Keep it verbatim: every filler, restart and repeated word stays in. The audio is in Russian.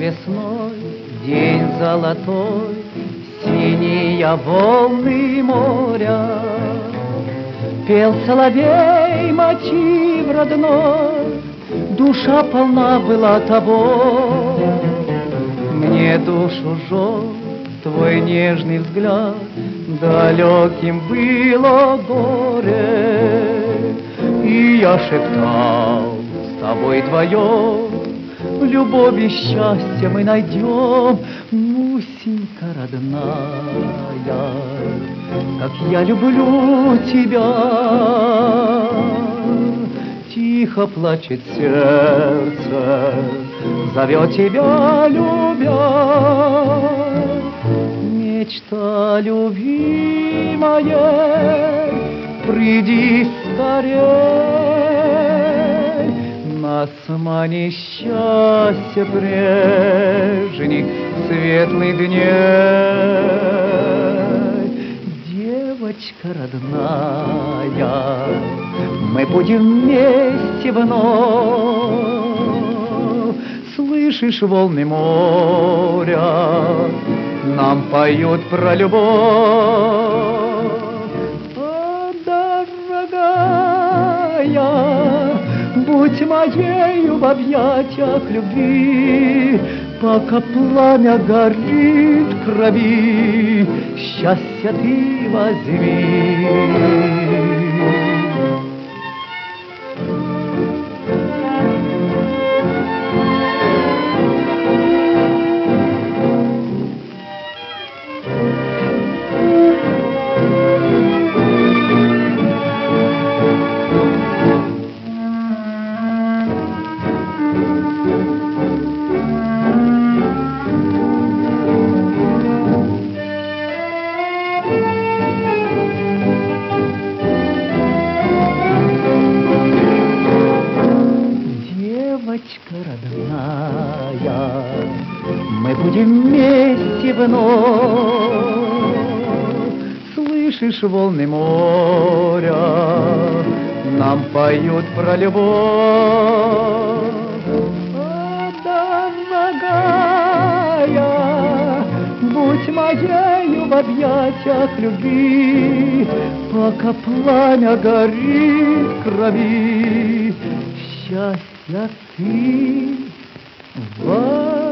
весной, день золотой, синие волны моря. Пел соловей мотив родной, душа полна была того. Мне душу жег твой нежный взгляд, далеким было горе. И я шептал, с тобой вдвоем любовь и счастье мы найдем. Мусенька родная, как я люблю тебя. Тихо плачет сердце, зовет тебя, любя. Мечта любимая, приди скорей. Нас манит счастье прежних светлых дней. Девочка родная, мы будем вместе вновь. Слышишь, волны моря нам поют про любовь. О, дорогая, будь моею в объятиях любви, пока пламя горит в крови, счастье ты возьми. Девочка родная, мы будем вместе вновь. Слышишь, волны моря нам поют про любовь. О, дорогая, будь моею в объятиях любви, пока пламя горит в крови, счастья ты возьми.